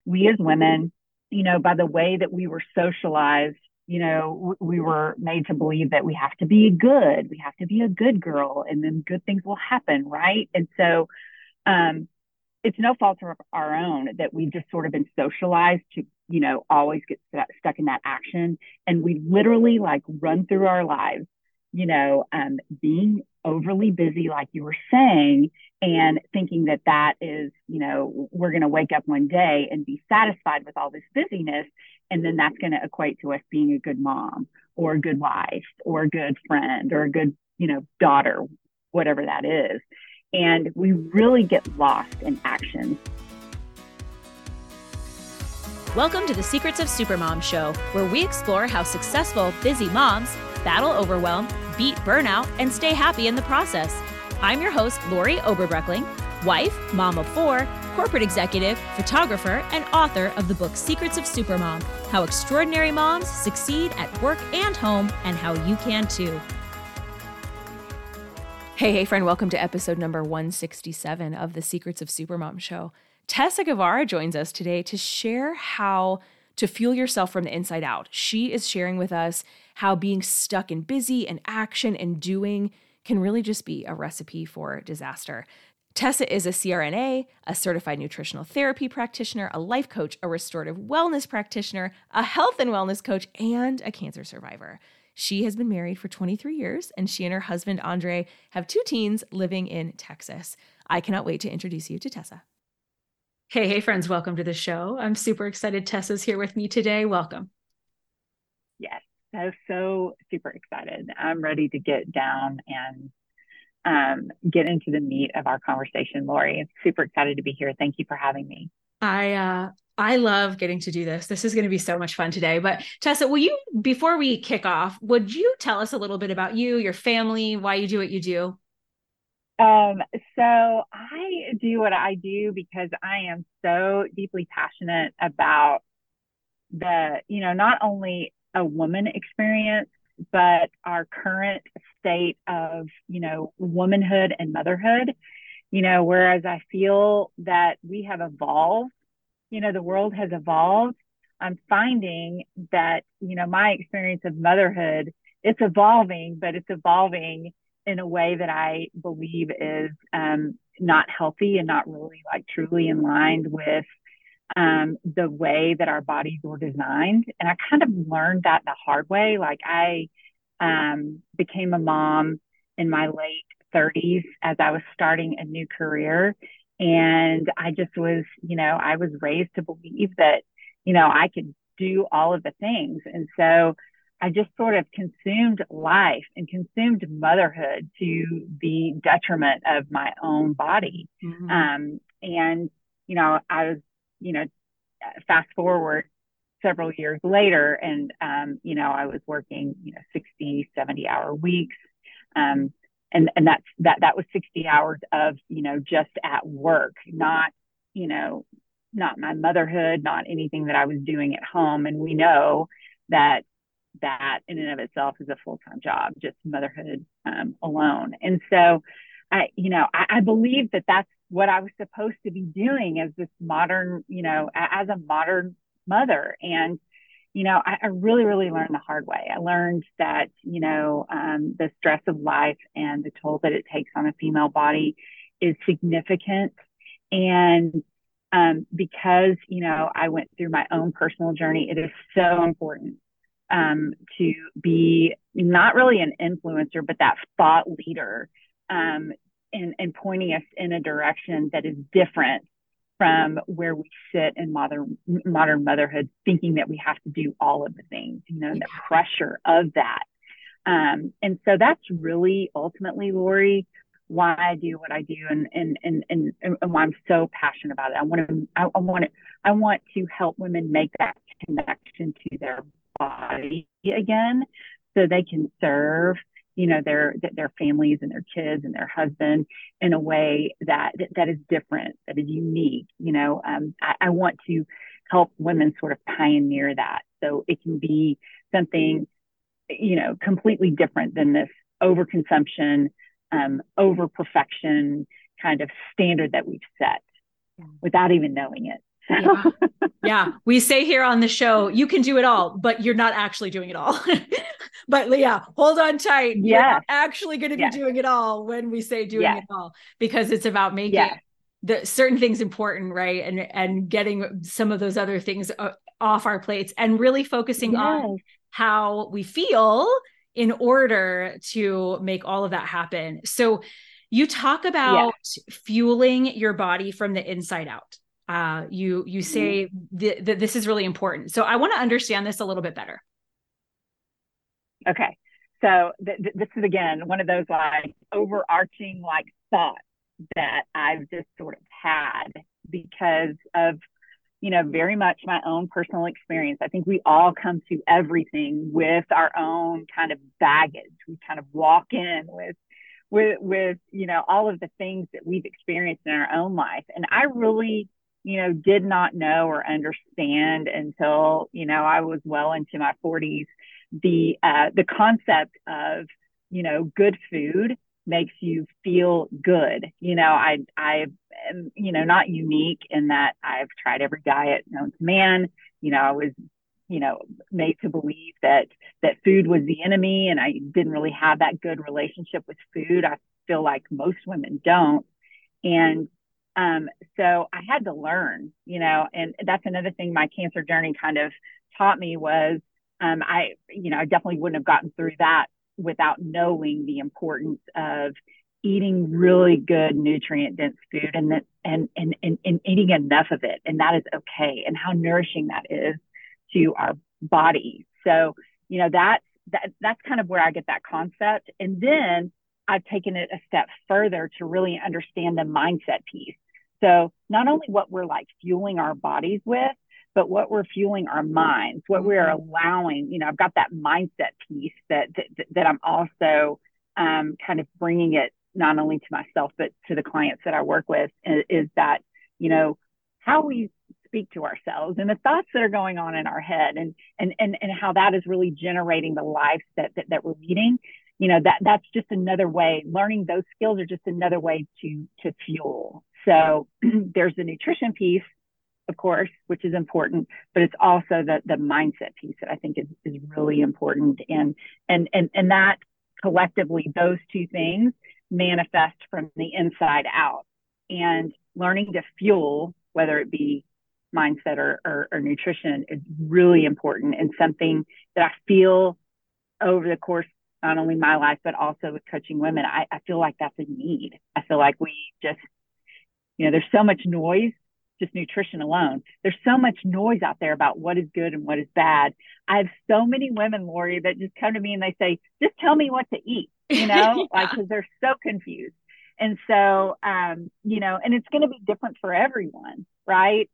we as women, by the way that we were socialized, we were made to believe that we have to be good, we have to be a good girl, and then good things will happen, right? And so um, it's no fault of our own that we've just sort of been socialized to, always get stuck in that action. And we literally like run through our lives, being overly busy, like you were saying, and thinking that that is, we're going to wake up one day and be satisfied with all this busyness. And then that's going to equate to us being a good mom or a good wife or a good friend or a good, daughter, whatever that is. And we really get lost in action. Welcome to the Secrets of Supermom show, where we explore how successful, busy moms battle overwhelm, beat burnout, and stay happy in the process. I'm your host, Lori Oberbreckling, wife, mom of 4, corporate executive, photographer, and author of the book Secrets of Supermom, How Extraordinary Moms Succeed at Work and Home, and How You Can Too. Hey, friend, welcome to episode number 167 of the Secrets of Supermom show. Tessa Guevara joins us today to share how to fuel yourself from the inside out. She is sharing with us how being stuck in busy and action and doing can really just be a recipe for disaster. Tessa is a CRNA, a certified nutritional therapy practitioner, a life coach, a restorative wellness practitioner, a health and wellness coach, and a cancer survivor. She has been married for 23 years, and she and her husband, Andre, have 2 teens living in Texas. I cannot wait to introduce you to Tessa. Hey, friends, welcome to the show. I'm super excited Tessa's here with me today. Welcome. Yes, so super excited. I'm ready to get down and get into the meat of our conversation, Lori. I'm super excited to be here. Thank you for having me. I love getting to do this. This is going to be so much fun today. But Tessa, before we kick off, would you tell us a little bit about you, your family, why you do what you do? So I do what I do because I am so deeply passionate about not only a woman experience, but our current state of, womanhood and motherhood, whereas I feel that we have evolved, the world has evolved. I'm finding that, my experience of motherhood, it's evolving, but it's evolving in a way that I believe is not healthy and not really like truly in line with the way that our bodies were designed. And I kind of learned that the hard way. Like I became a mom in my late 30s as I was starting a new career. And I just was, I was raised to believe that, I could do all of the things. And so I just sort of consumed life and consumed motherhood to the detriment of my own body. Mm-hmm. And, I was, fast forward several years later and, I was working, 60, 70-hour weeks. And that was 60 hours of, just at work, not my motherhood, not anything that I was doing at home. And we know that in and of itself is a full-time job, just motherhood alone. And so I believe that that's what I was supposed to be doing as this modern, as a modern mother. And, I really, really learned the hard way. I learned that, the stress of life and the toll that it takes on a female body is significant. And because, I went through my own personal journey, it is so important to be not really an influencer, but that thought leader and pointing us in a direction that is different from where we sit in modern motherhood, thinking that we have to do all of the things, the pressure of that. And so that's really ultimately, Lori, why I do what I do and why I'm so passionate about it. I want to help women make that connection to their body again so they can serve their families and their kids and their husband in a way that is different, that is unique. I want to help women sort of pioneer that so it can be something, completely different than this overconsumption, over perfection kind of standard that we've set without even knowing it. Yeah. Yeah. We say here on the show, you can do it all, but you're not actually doing it all. But yeah, hold on tight. You're not Yes, actually going to be yes, doing it all when we say doing it yes, all, because it's about making yes, the certain things important, right? And getting some of those other things off our plates and really focusing on yes, how we feel in order to make all of that happen. So you talk yes. about fueling your body from the inside out. You Mhm. say that this is really important. So I want to understand this a little bit better. Okay. So this is again one of those like overarching like thoughts that I've just sort of had because of, very much my own personal experience. I think we all come to everything with our own kind of baggage. We kind of walk in with all of the things that we've experienced in our own life. And I really, did not know or understand until, I was well into my 40s, the concept of, good food makes you feel good. I am, not unique in that I've tried every diet known to man. I was, made to believe that food was the enemy, and I didn't really have that good relationship with food. I feel like most women don't. And so I had to learn, and that's another thing my cancer journey kind of taught me was I definitely wouldn't have gotten through that without knowing the importance of eating really good nutrient dense food and eating enough of it. And that is okay. And how nourishing that is to our body. So, that's kind of where I get that concept. And then I've taken it a step further to really understand the mindset piece. So not only what we're like fueling our bodies with, but what we're fueling our minds, what we're allowing. I've got that mindset piece that I'm also kind of bringing it not only to myself but to the clients that I work with. Is that how we speak to ourselves and the thoughts that are going on in our head, and how that is really generating the lives that we're leading. That's just another way. Learning those skills are just another way to fuel. So there's the nutrition piece, of course, which is important, but it's also the mindset piece that I think is really important. And that collectively, those two things manifest from the inside out. And learning to fuel, whether it be mindset or nutrition, is really important, and something that I feel over the course not only my life but also with coaching women, I feel like that's a need. I feel like we just, there's so much noise, just nutrition alone. There's so much noise out there about what is good and what is bad. I have so many women, Lori, that just come to me and they say, just tell me what to eat, Yeah. like, because they're so confused. And so, and it's going to be different for everyone, right?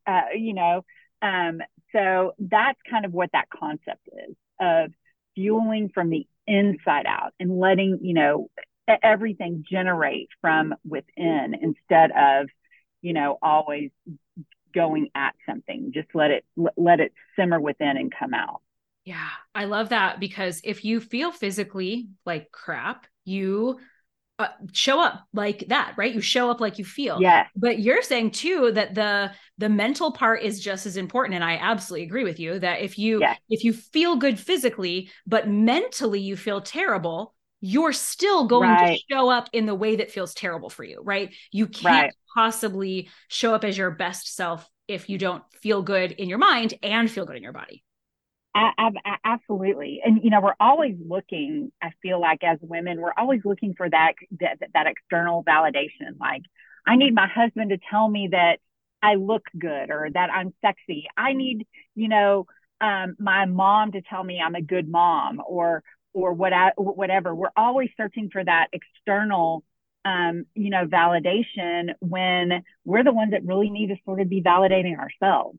So that's kind of what that concept is of fueling from the inside out and letting, everything generate from within instead of, always going at something. Just let it simmer within and come out. Yeah, I love that, because if you feel physically like crap, you show up like that, right? You show up like you feel. Yes. But you're saying too that the mental part is just as important, and I absolutely agree with you that Yes. if you feel good physically but mentally you feel terrible, you're still going to Right. show up in the way that feels terrible for you, right? You can't Right. possibly show up as your best self if you don't feel good in your mind and feel good in your body. Absolutely. And, we're always looking, I feel like as women, we're always looking for that external validation. Like, I need my husband to tell me that I look good or that I'm sexy. I need, my mom to tell me I'm a good mom or whatever. We're always searching for that external, validation when we're the ones that really need to sort of be validating ourselves,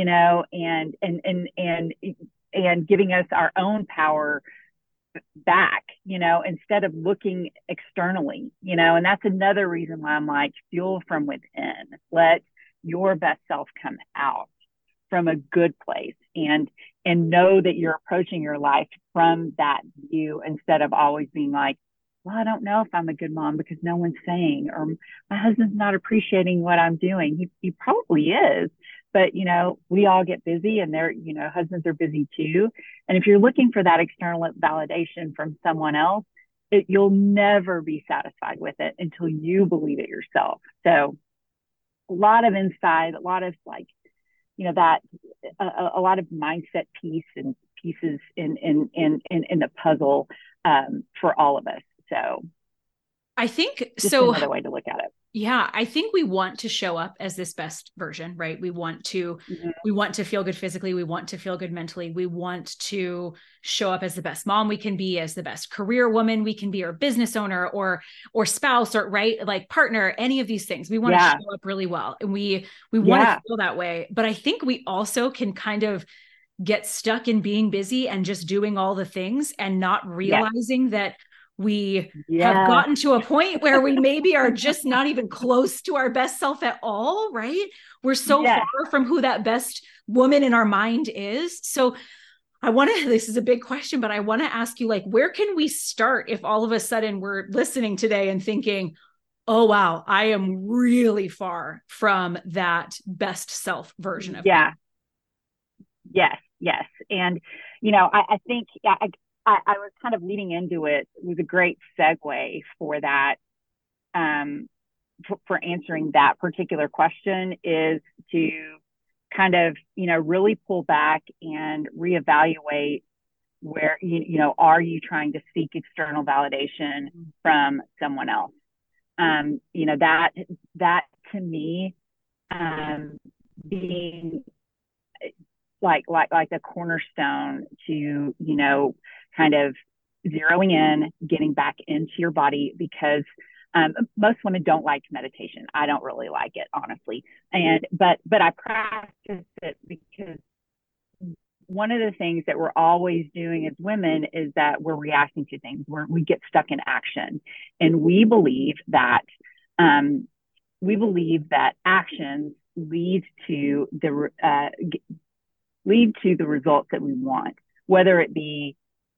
and giving us our own power back, instead of looking externally, and that's another reason why I'm like, fuel from within. Let your best self come out from a good place, and know that you're approaching your life from that view instead of always being like, well, I don't know if I'm a good mom because no one's saying, or my husband's not appreciating what I'm doing. He probably is, but we all get busy, and husbands are busy too. And if you're looking for that external validation from someone else, you'll never be satisfied with it until you believe it yourself. So a lot of insight, a lot of that a lot of mindset pieces in the puzzle for all of us. So I think just another way to look at it. Yeah, I think we want to show up as this best version, right? We want to feel good physically, we want to feel good mentally, we want to show up as the best mom we can be, as the best career woman we can be, or business owner, or spouse, or like partner, any of these things. We want to show up really well, and we want to feel that way. But I think we also can kind of get stuck in being busy and just doing all the things and not realizing that we have gotten to a point where we maybe are just not even close to our best self at all, right? We're so far from who that best woman in our mind is. So this is a big question, but I want to ask you, like, where can we start if all of a sudden we're listening today and thinking, oh, wow, I am really far from that best self version of me. Yes. And, I think I was kind of leading into it. It was a great segue for that, for answering that particular question, is to kind of, really pull back and reevaluate where, are you trying to seek external validation from someone else? That to me, being like the cornerstone to, kind of zeroing in, getting back into your body, because most women don't like meditation. I don't really like it, honestly. But I practice it because one of the things that we're always doing as women is that we're reacting to things. We get stuck in action, and we believe that actions lead to the results that we want, whether it be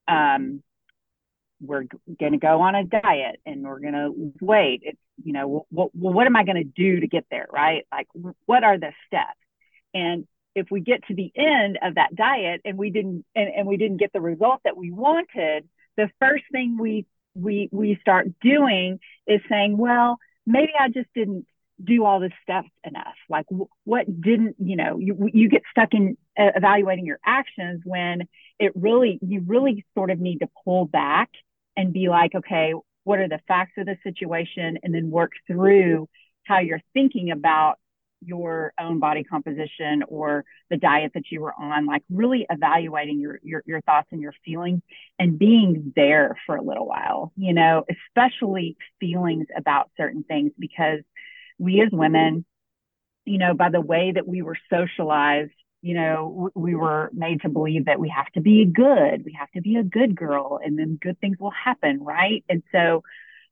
we're going to go on a diet and we're going to lose weight. It's, what am I going to do to get there, right? Like, what are the steps? And if we get to the end of that diet and we didn't get the result that we wanted, the first thing we start doing is saying, well, maybe I just didn't do all the steps enough. Like, what didn't, you get stuck in evaluating your actions when you really sort of need to pull back and be like, okay, what are the facts of the situation? And then work through how you're thinking about your own body composition or the diet that you were on, like really evaluating your thoughts and your feelings and being there for a little while, especially feelings about certain things, because we as women, by the way that we were socialized, we were made to believe that we have to be a good girl, and then good things will happen, right? And so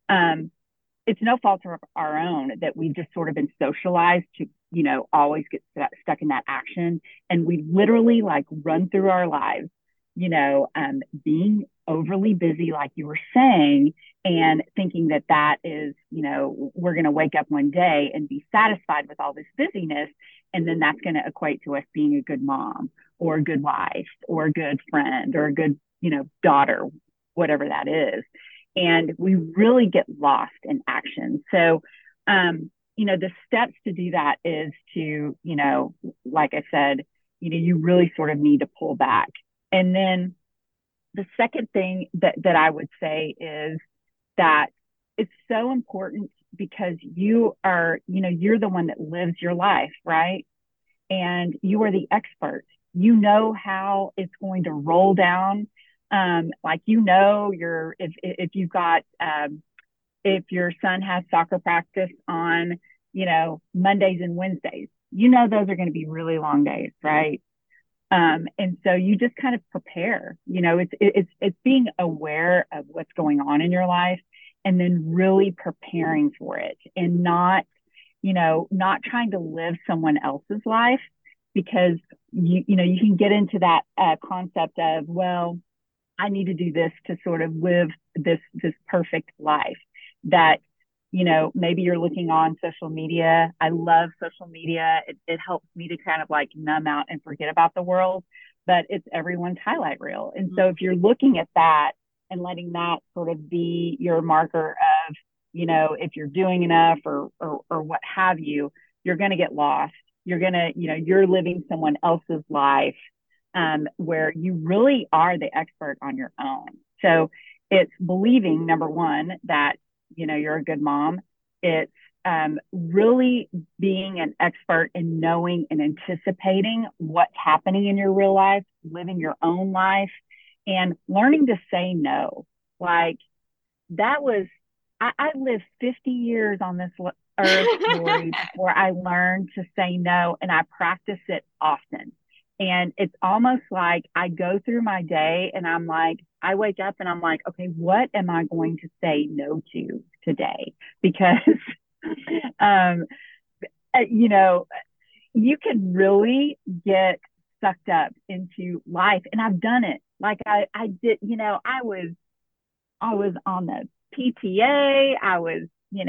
it's no fault of our own that we've just sort of been socialized to, always get stuck in that action. And we literally like run through our lives, being overly busy, like you were saying, and thinking that is, we're going to wake up one day and be satisfied with all this busyness. And then that's going to equate to us being a good mom or a good wife or a good friend or a good, daughter, whatever that is. And we really get lost in action. So, the steps to do that is to, like I said, you really sort of need to pull back. And then the second thing that I would say is that it's so important because you are, you're the one that lives your life, right? And you are the expert. You know how it's going to roll down. Like, if you've got, if your son has soccer practice on, Mondays and Wednesdays, those are going to be really long days, right? And so you just kind of prepare, it's being aware of what's going on in your life and then really preparing for it, and not trying to live someone else's life, because you can get into that concept of, well, I need to do this to sort of live this perfect life that maybe you're looking on social media. I love social media. It helps me to kind of like numb out and forget about the world, but it's everyone's highlight reel. And so if you're looking at that and letting that sort of be your marker of, if you're doing enough or what have you, you're going to get lost. You're going to, you're living someone else's life where you really are the expert on your own. So it's believing, number one, that, you're a good mom. It's really being an expert in knowing and anticipating what's happening in your real life, living your own life, and learning to say no. Like that was, I lived 50 years on this earth, Lori, before I learned to say no, and I practice it often. And it's almost like I go through my day and I'm like, I wake up and I'm like, okay, what am I going to say no to today? Because, um, you can really get sucked up into life. And I've done it. Like I did, I was on the PTA. I was,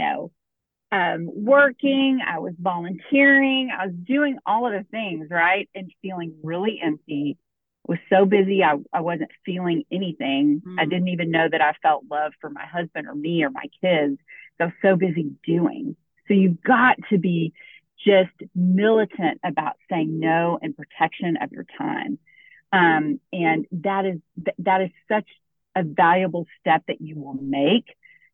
working, I was volunteering, I was doing all of the things, right? And feeling really empty. Was so busy, I wasn't feeling anything. I didn't even know that I felt love for my husband or me or my kids. So I was so busy doing. So you've got to be just militant about saying no and protection of your time. And that is such a valuable step that you will make.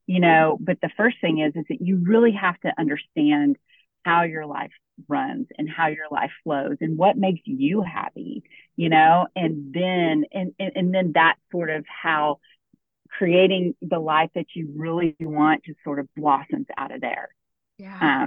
But the first thing is that you really have to understand how your life runs and how your life flows and what makes you happy, and then that's sort of how creating the life that you really want just sort of blossoms out of there. Yeah.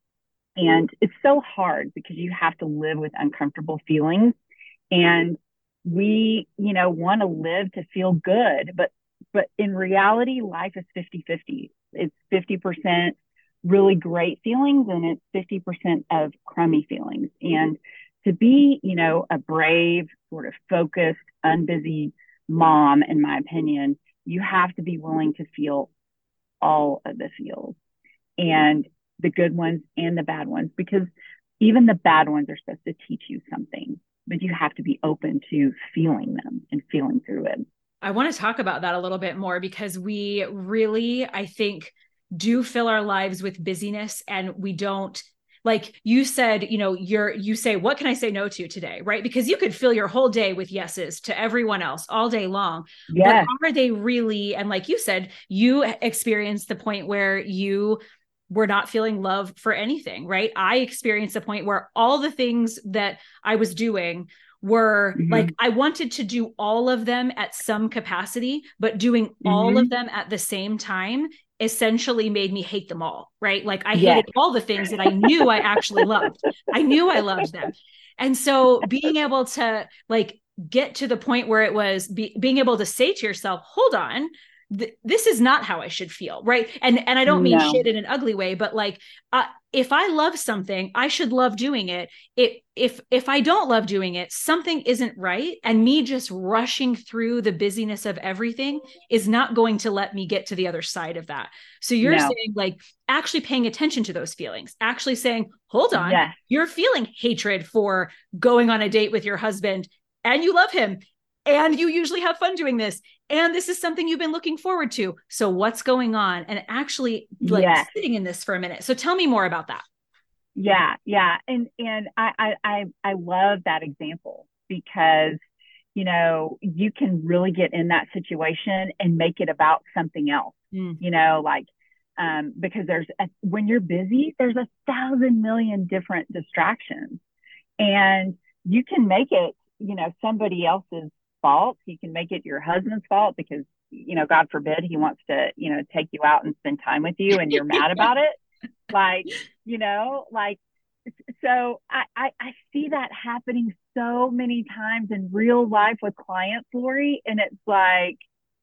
And it's so hard because you have to live with uncomfortable feelings, and we, want to live to feel good, but in reality, life is 50-50. It's 50% really great feelings and it's 50% of crummy feelings. And to be, a brave, sort of focused, unbusy mom, in my opinion, you have to be willing to feel all of the feels, and the good ones and the bad ones, because even the bad ones are supposed to teach you something, but you have to be open to feeling them and feeling through it. I want to talk about that a little bit more because we really, I think, do fill our lives with busyness, and we don't, like you said, you say, what can I say no to today? Right? Because you could fill your whole day with yeses to everyone else all day long. Yes. But are they really? And like you said, you experienced the point where you were not feeling love for anything, right? I experienced a point where all the things that I was doing were like, I wanted to do all of them at some capacity, but doing all of them at the same time essentially made me hate them all, right? Like I hated all the things that I knew I actually loved. I knew I loved them. And so being able to like get to the point where it was being able to say to yourself, hold on, this is not how I should feel, right? And I don't mean shit in an ugly way, but like if I love something, I should love doing it. If I don't love doing it, something isn't right, and me just rushing through the busyness of everything is not going to let me get to the other side of that. So you're saying like actually paying attention to those feelings, actually saying, hold on, you're feeling hatred for going on a date with your husband and you love him and you usually have fun doing this. And this is something you've been looking forward to. So what's going on? And actually like sitting in this for a minute. So tell me more about that. Yeah. And I love that example because, you can really get in that situation and make it about something else, because when you're busy, there's 1,000 million different distractions, and you can make it, somebody else's fault. You can make it your husband's fault because, God forbid he wants to, take you out and spend time with you and you're mad about it. So I see that happening so many times in real life with clients, Lori. And it's like,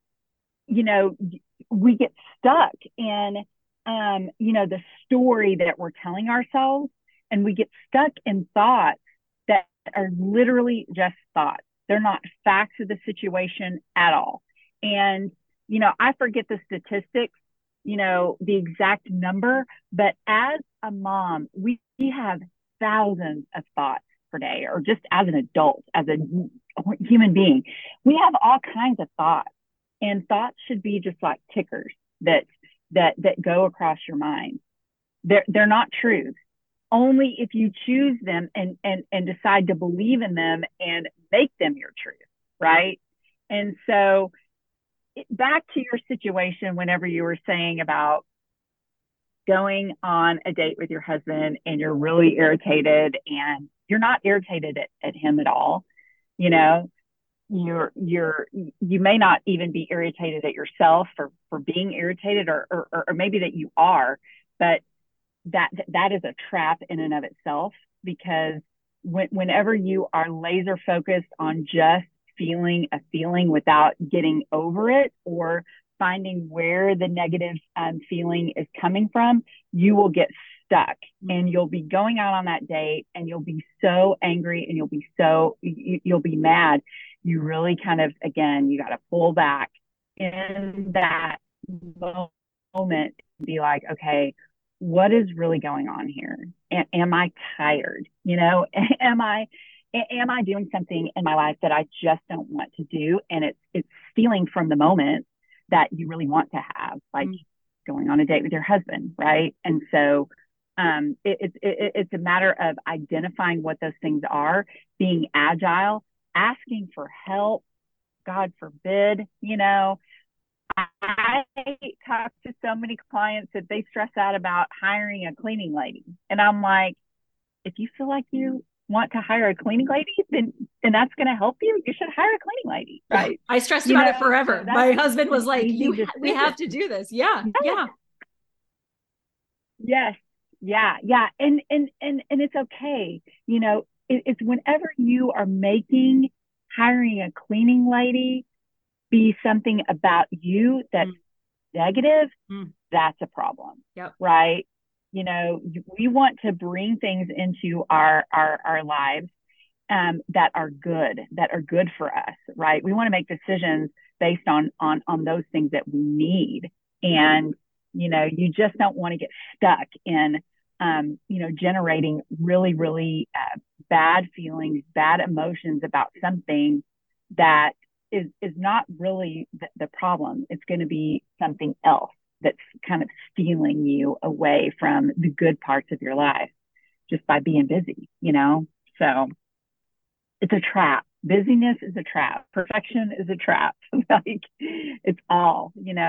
we get stuck in, the story that we're telling ourselves, and we get stuck in thoughts that are literally just thoughts. They're not facts of the situation at all. And, I forget the statistics, the exact number, but as a mom, we have thousands of thoughts per day, or just as an adult, as a human being, we have all kinds of thoughts, and thoughts should be just like tickers that go across your mind. They're not truth. Only if you choose them and decide to believe in them and make them your truth, right? And so back to your situation, whenever you were saying about going on a date with your husband and you're really irritated, and you're not irritated at him at all, you know, you may not even be irritated at yourself for being irritated, or maybe that you are, but that is a trap in and of itself, because whenever you are laser focused on just feeling a feeling without getting over it, or finding where the negative feeling is coming from, you will get stuck, and you'll be going out on that date and you'll be so angry, and you'll be mad. You really kind of, again, you got to pull back in that moment and be like, okay, what is really going on here? Am I tired? Am I doing something in my life that I just don't want to do? And it's stealing from the moment that you really want to have, like going on a date with your husband, right? And so it's a matter of identifying what those things are, being agile, asking for help. God forbid, I talk to so many clients that they stress out about hiring a cleaning lady. And I'm like, if you feel like you want to hire a cleaning lady, then that's going to help you, you should hire a cleaning lady, right? Yeah, I stressed about it forever. My husband was like, we have to do this. Yeah. Yes. Yeah. And it's okay. It's whenever you are making hiring a cleaning lady be something about you that's negative, that's a problem. Yep. Right? We want to bring things into our lives that are good for us, right? We want to make decisions based on those things that we need. And, you just don't want to get stuck in, generating really, really bad feelings, bad emotions about something that is not really the problem. It's going to be something else that's kind of stealing you away from the good parts of your life just by being busy, So it's a trap. Busyness is a trap. Perfection is a trap. Like, it's all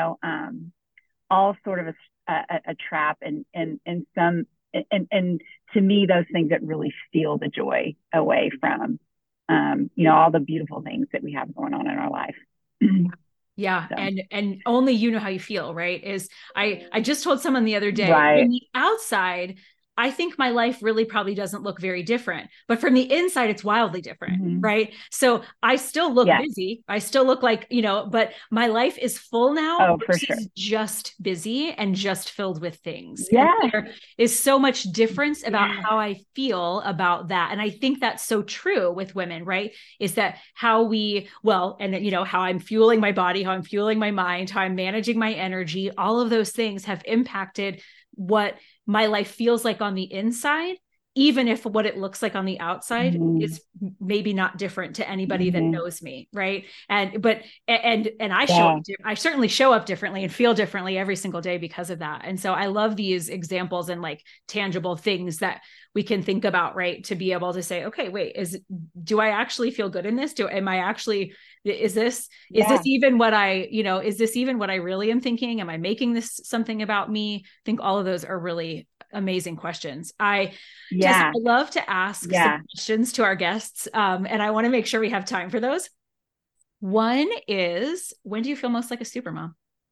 sort of a trap, and some, and to me, those things that really steal the joy away from, all the beautiful things that we have going on in our life. Yeah. So. And only you know how you feel, right? I just told someone the other day, right. From the outside, I think my life really probably doesn't look very different, but from the inside, it's wildly different, right? So I still look busy. I still look like, but my life is full now. Oh, for sure. Just busy and just filled with things. Yeah. And there is so much difference about how I feel about that. And I think that's so true with women, right? Is that how how I'm fueling my body, how I'm fueling my mind, how I'm managing my energy, all of those things have impacted what my life feels like on the inside, even if what it looks like on the outside is maybe not different to anybody that knows me. Right. And I certainly show up differently and feel differently every single day because of that. And so I love these examples and like tangible things that we can think about, right? To be able to say, okay, wait, do I actually feel good in this? Is this even what is this even what I really am thinking? Am I making this something about me? I think all of those are really amazing questions. I love to ask some questions to our guests. And I want to make sure we have time for those. One is, when do you feel most like a supermom?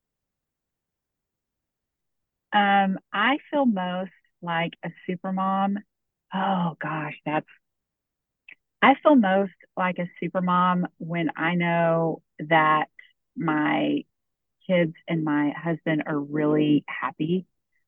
I feel most like a supermom. Oh gosh, I feel most like a supermom when I know that my kids and my husband are really happy.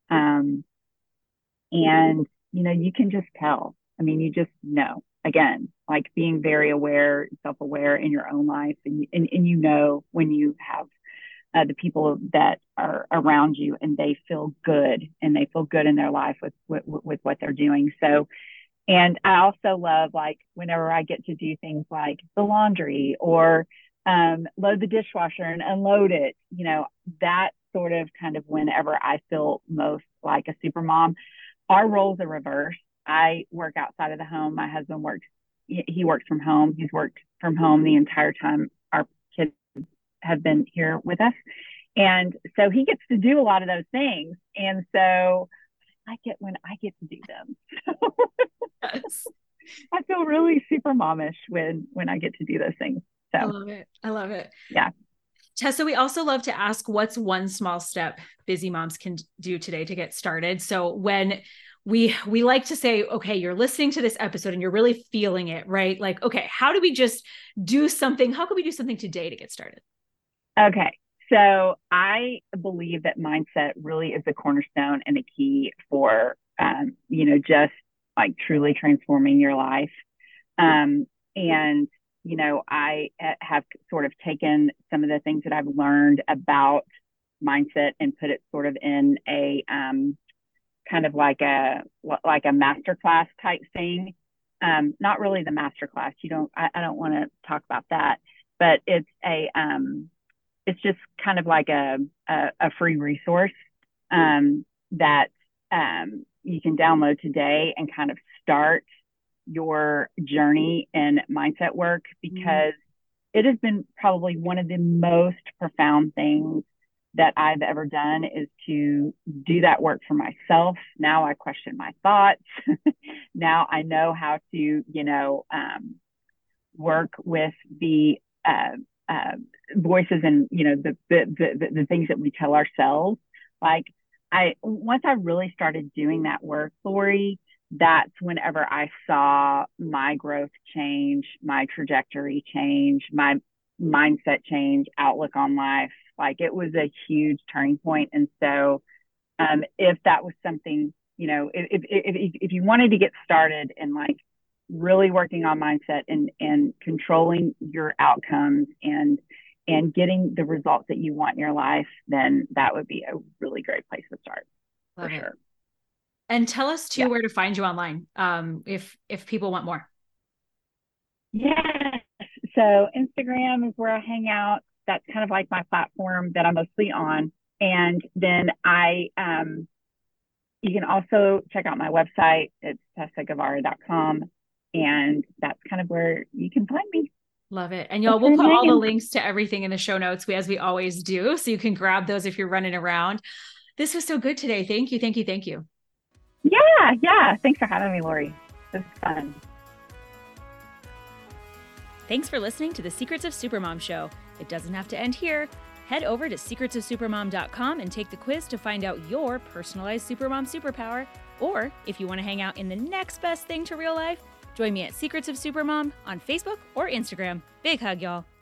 And, you can just tell. I mean, you just know, again, like being very aware, self-aware in your own life. And when you have the people that are around you, and they feel good and they feel good in their life with what they're doing. So, and I also love, like, whenever I get to do things like the laundry or load the dishwasher and unload it, that sort of kind of whenever I feel most like a super mom. Our roles are reversed. I work outside of the home. My husband he works from home. He's worked from home the entire time our kids have been here with us. And so he gets to do a lot of those things. And so I like it when I get to do them. Yes. I feel really super momish when I get to do those things. So I love it. I love it. Yeah. Tessa, we also love to ask, what's one small step busy moms can do today to get started? So when we like to say, okay, you're listening to this episode and you're really feeling it, right? Like, okay, how do we just do something? How can we do something today to get started? Okay. So I believe that mindset really is the cornerstone and the key for, just like truly transforming your life. And, I have sort of taken some of the things that I've learned about mindset and put it sort of in a kind of like a masterclass type thing. Not really the masterclass. I don't want to talk about that, but it's it's just kind of like a free resource that you can download today and kind of start your journey in mindset work, because it has been probably one of the most profound things that I've ever done, is to do that work for myself. Now I question my thoughts. Now I know how to, work with the voices and, the things that we tell ourselves. Like, once I really started doing that work, Lori, that's whenever I saw my growth change, my trajectory change, my mindset change, outlook on life. Like, it was a huge turning point. And so if that was something, if you wanted to get started in like really working on mindset and controlling your outcomes and getting the results that you want in your life, then that would be a really great place to start. Love it. Sure. And tell us too, where to find you online, if people want more. Yes. So Instagram is where I hang out. That's kind of like my platform that I'm mostly on. And then you can also check out my website. It's tessaguevara.com. And that's kind of where you can find me. Love it. And y'all, we'll put all the links to everything in the show notes, as we always do. So you can grab those if you're running around. This was so good today. Thank you. Thank you. Thank you. Yeah. Thanks for having me, Lori. This was fun. Thanks for listening to the Secrets of Supermom show. It doesn't have to end here. Head over to secretsofsupermom.com and take the quiz to find out your personalized Supermom superpower. Or if you want to hang out in the next best thing to real life, join me at Secrets of Supermom on Facebook or Instagram. Big hug, y'all.